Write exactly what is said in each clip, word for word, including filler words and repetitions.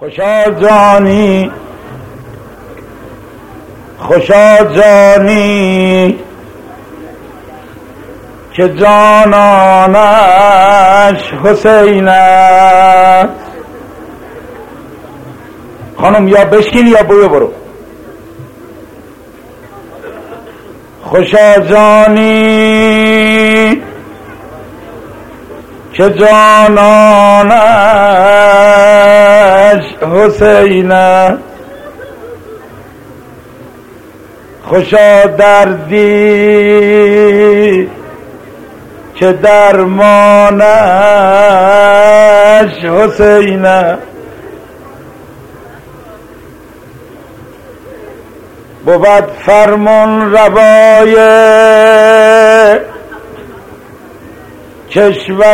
خوشا جانی خوشا جانی که جانانش حسین است. خانم یا بشکین یا بوی برو. خوشا جانی که جانانش حسین است. خوشا دردی که درمانش حسین است. بود فرمان روای کشور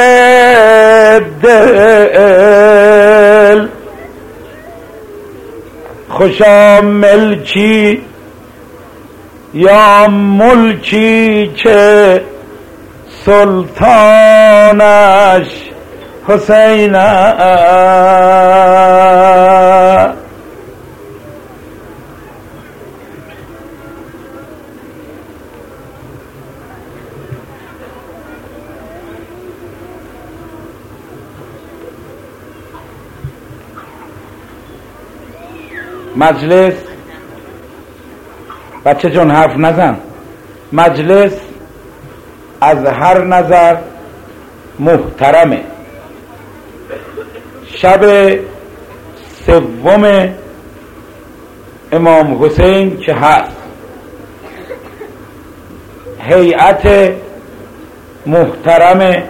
دل. خوشا ملکی یا ملکی که سلطانش حسین است. مجلس بچه جون حرف نزن. مجلس از هر نظر محترمه. شب سوم امام حسین که هست، هیئت محترم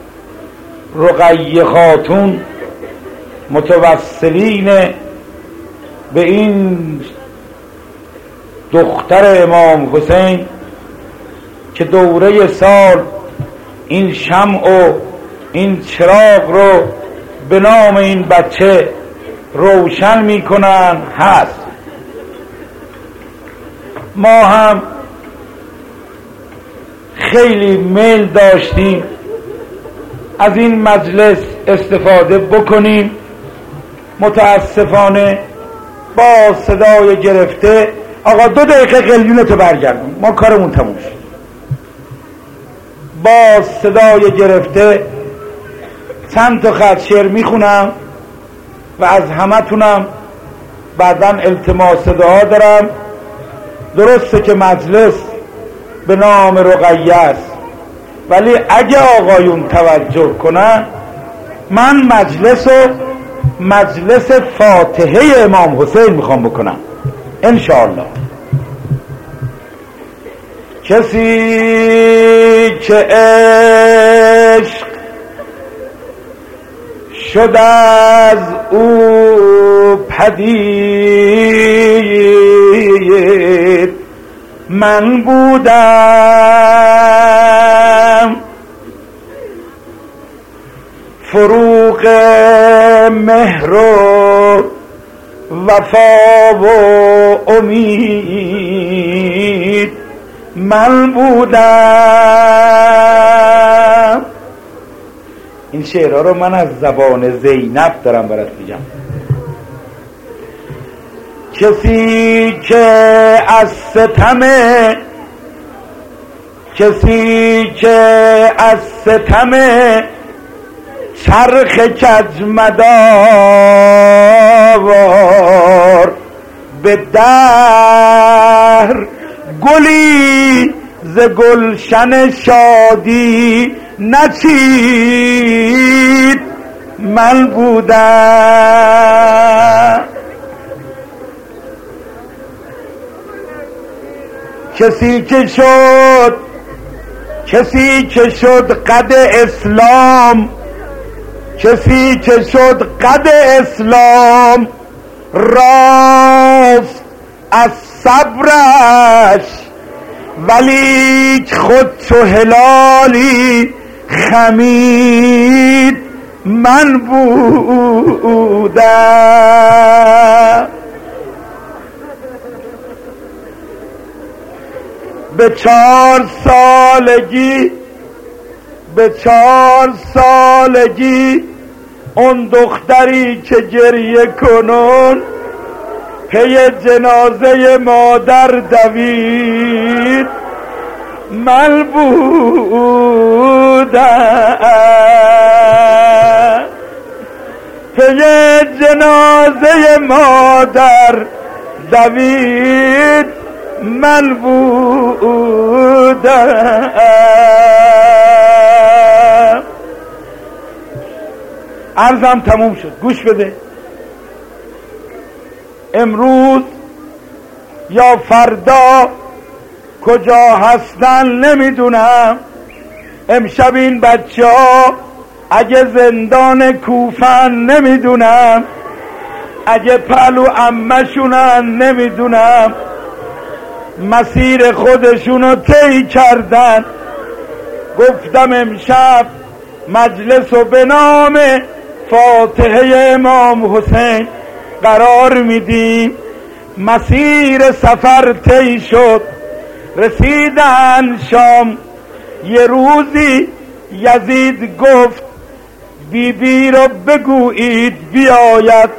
رقیه خاتون متوسلین به این دختر امام حسین که دوره سال این شمع و این چراغ رو به نام این بچه روشن میکنن هست. ما هم خیلی میل داشتیم از این مجلس استفاده بکنیم. متاسفانه با صدای گرفته آقا دو دقیقه قلیونتو برگردون ما کارمون تموم شد. با صدای گرفته چند تا خط شعر میخونم و از همه تونم بعداً التماس دعا دارم. درسته که مجلس به نام رقیه است، ولی اگه آقایون توجه کنن من مجلس و مجلس فاتحه امام حسین میخوام بکنم انشاءالله. کسی که عشق شد از او پدید، من بودم فروغ مهر و وفا و امید، من بودم. این شعرها رو من از زبان زینب دارم برات میگم. کسی که از ستم کسی که از ستم چرخ کجمدار به در گلی ز گلشن شادی نچید، من بودم. کسی که شد کسی که شد قد اسلام کسی که شد قد اسلام راست از صبرش، ولی خود چو هلالی خمید، من بودم. به چهار سالگی به چهار سالگی اون دختری که گریه کنون پی جنازه مادر دوید من بودم پی جنازه مادر دوید من بودم. عرضم تموم شد. گوش بده. امروز یا فردا کجا هستن نمیدونم. امشب این بچه ها اگه زندان کوفن نمیدونم، اگه پهلو عمشونن نمیدونم، مسیر خودشونو طی کردن. گفتم امشب مجلس و به نام فاتحه امام حسین قرار میدیم. مسیر سفر طی شد، رسیدن شام. یه روزی یزید گفت بی بی رو بگویید بیاید.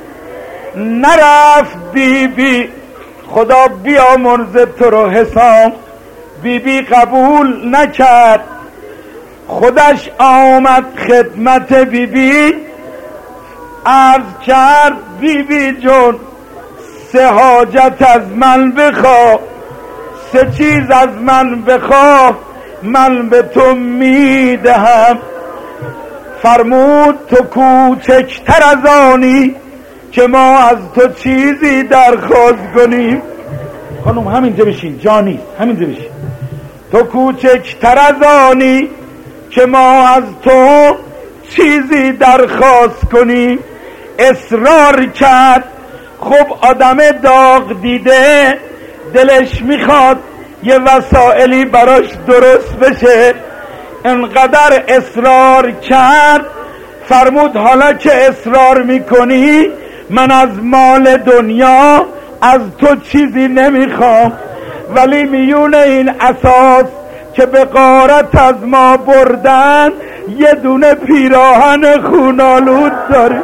نرفت بی بی، خدا بیامرزه تو رو حسام. بی بی قبول نکرد، خودش آمد خدمت بی بی. عرض کرد بی بی جون سه حاجت از من بخواه، سه چیز از من بخواه من به تو میدهم. فرمود تو کوچکتر از آنی که ما از تو چیزی درخواست کنیم. خانم همینجا بشین، جانی همینجا بشین. تو کوچکتر از آنی که ما از تو چیزی درخواست کنیم. اصرار کرد. خب آدم داغ دیده دلش میخواد یه وسائلی براش درست بشه. انقدر اصرار کرد. فرمود حالا که اصرار میکنی من از مال دنیا از تو چیزی نمیخوام، ولی میون این اساس که به غارت از ما بردن یه دونه پیراهن خونالود داری.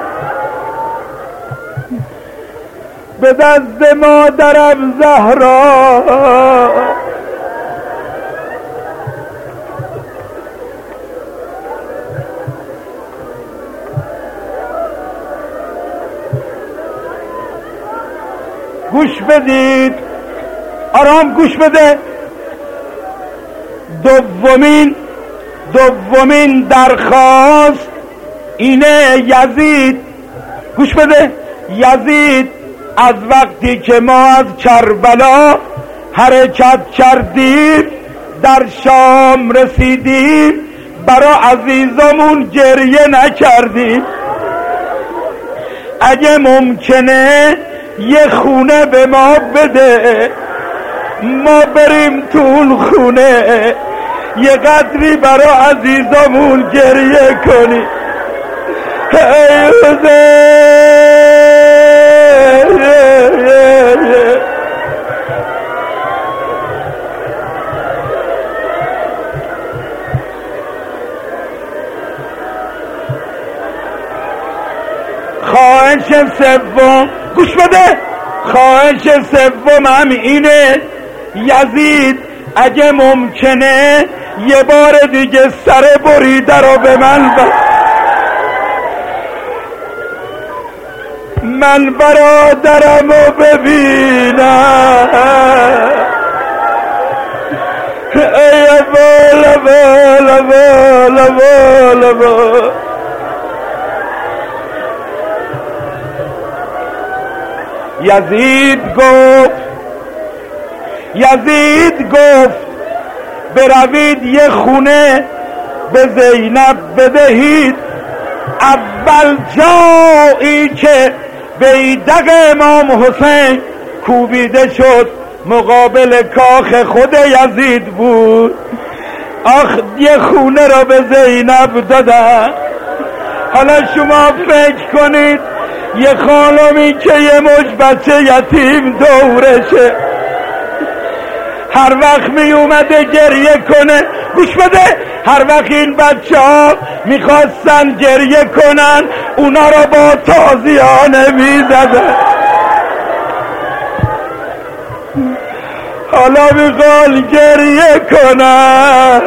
به دست مادرم زهرا گوش بدید، آرام گوش بده. دومین دومین درخواست اینه یزید، گوش بده. یزید از وقتی که ما از کربلا حرکت کردیم در شام رسیدیم برا عزیزمون گریه نکردیم. اگه ممکنه یه خونه به ما بده، ما بریم تو اون خونه یه قدری برا عزیزمون گریه کنیم. ای خواهش سوم گوش بده. خواهش سوم هم اینه یزید اگه ممکنه یه بار دیگه سر بریده رو به من بس. من برادرم رو ببینم. ای بالا بالا بالا بالا بالا. یزید گفت یزید گفت بروید یه خونه به زینب بدهید. اول جایی که بیدق امام حسین کوبیده شد مقابل کاخ خود یزید بود. آخ یه خونه را به زینب دادن. حالا شما فکر کنید یه خانمی که یه مش بچه یتیم دورشه هر وقت می اومده گریه کنه. گوش بده، هر وقت این بچه ها میخواستن گریه کنن اونا را با تازیانه میزدن. حالا میخوان گریه کنن.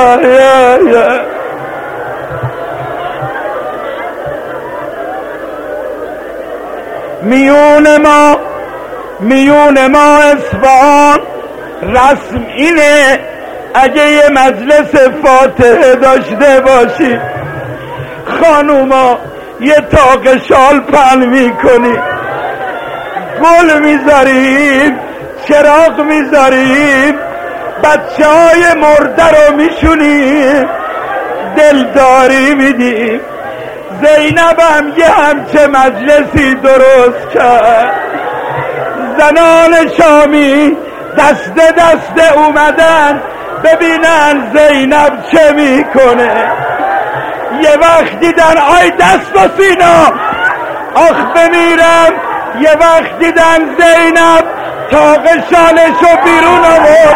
میون ما میون ما اصفهان رسم اینه اگه یه مجلس فاتحه داشته باشی خانوما یه تاق شال پهن میکنی، گل میذاریم، چراغ میذاریم، بچه های مرده رو میشونیم، دلداری میدیم. زینب هم یه همچه مجلسی درست کرد. زنان شامی دست دست اومدن ببینن زینب چه میکنه. یه وقت دیدن آی دست و سینا آخ بمیرم. یه وقت دیدن زینب تاق شالشو بیرون آورد.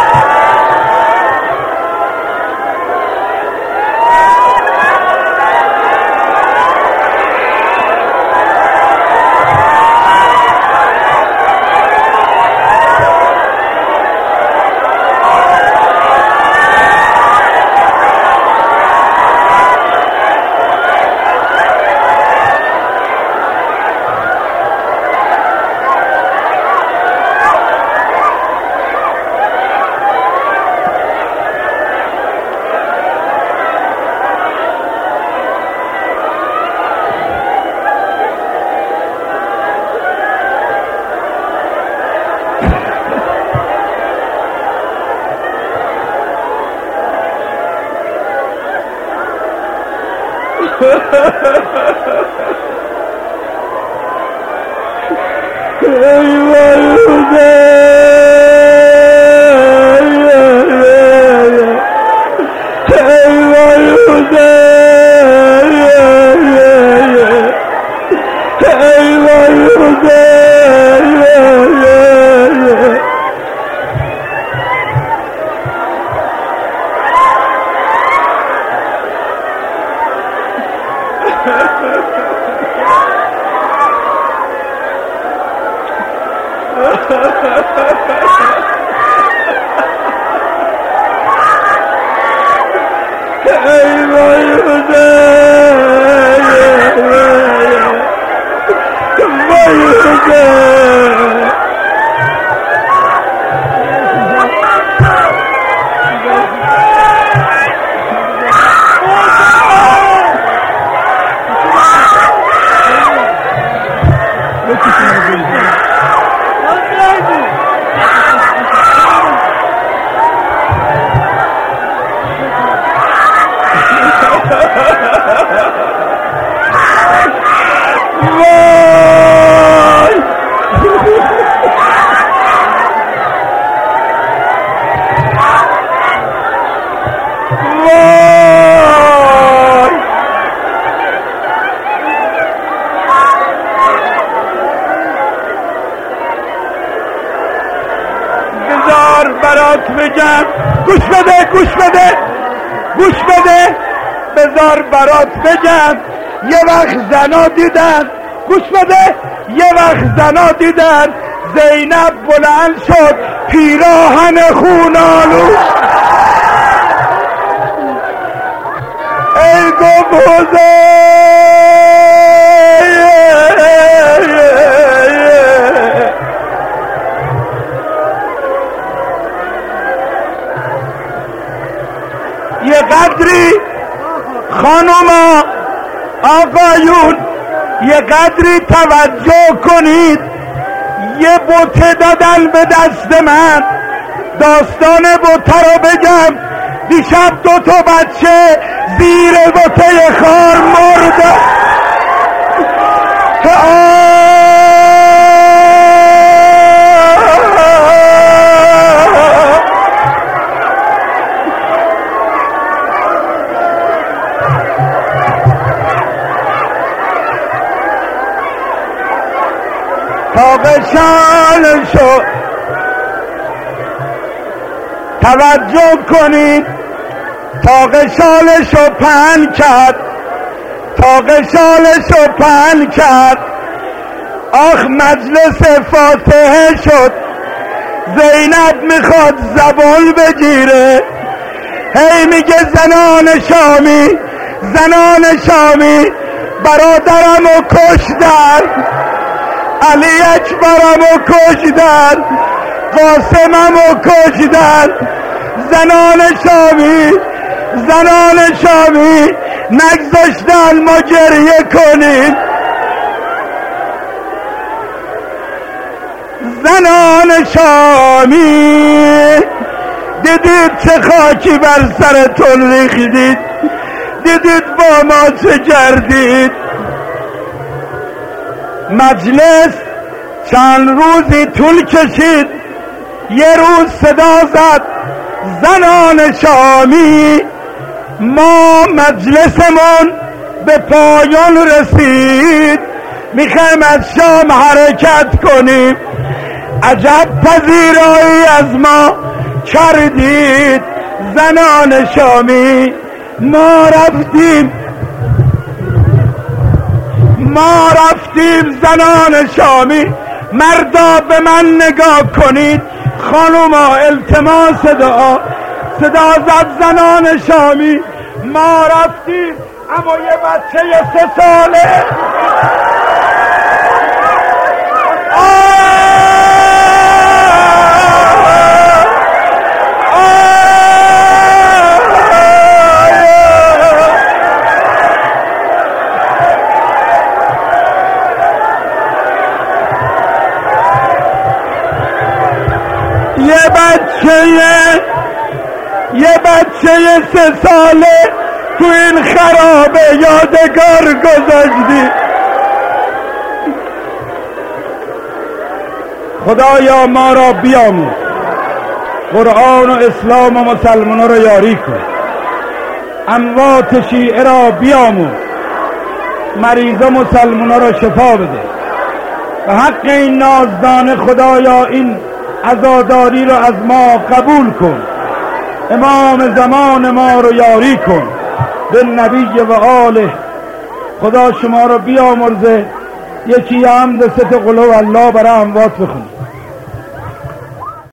گوش بده گوش بده گوش بده بذار برات بگم. یه وقت زنا دیدن، گوش بده، یه وقت زنا دیدن زینب بلند شد پیراهن خونالوش ای گوزه یه قدری خانوما آقایون یه قدری توجه کنید. یه بوته دادن به دست من، داستان بوته رو بگم. دیشب دو تا بچه زیر بوته خار مرده. تاق شال شد توجه کنید تاق شالشو پهن کرد، تاق شالشو پهن کرد. آخ مجلس فاتحه شد، زینب میخواد زبان بگیره، هی میگه زنان شامی زنان شامی برادرمو کشتن، علی اکبرمو کشتن، قاسممو کشتن. زنان شامی زنان شامی نگذاشتن ما گریه کنیم. زنان شامی دیدید چه خاکی بر سرتون ریختید، دیدید با ما چه کردید. مجلس چند روزی طول کشید، یه روز صدا زد زنان شامی ما مجلسمون به پایان رسید، میخوایم از شام حرکت کنیم. عجب پذیرایی از ما کردید زنان شامی. ما رفتیم ما رفتیم زنان شامی. مردا به من نگاه کنید، خانوما التماس دعا. صدا زد زنان شامی. ما رفتیم اما یه بچه سه ساله یه بچه یه بچه سه ساله تو این خرابه یادگار گذاشتی. خدایا ما را بیاموز، قرآن و اسلام و مسلمان را یاری کن، اموات شیعه را بیاموز، مریضا مسلمان را شفا بده. و حق این نازدان خدایا این عزاداری رو از ما قبول کن. امام زمان ما رو یاری کن به نبی و آله. خدا شما رو بیامرزه. یکی حمد ست قل هو الله برای اموات بخونید.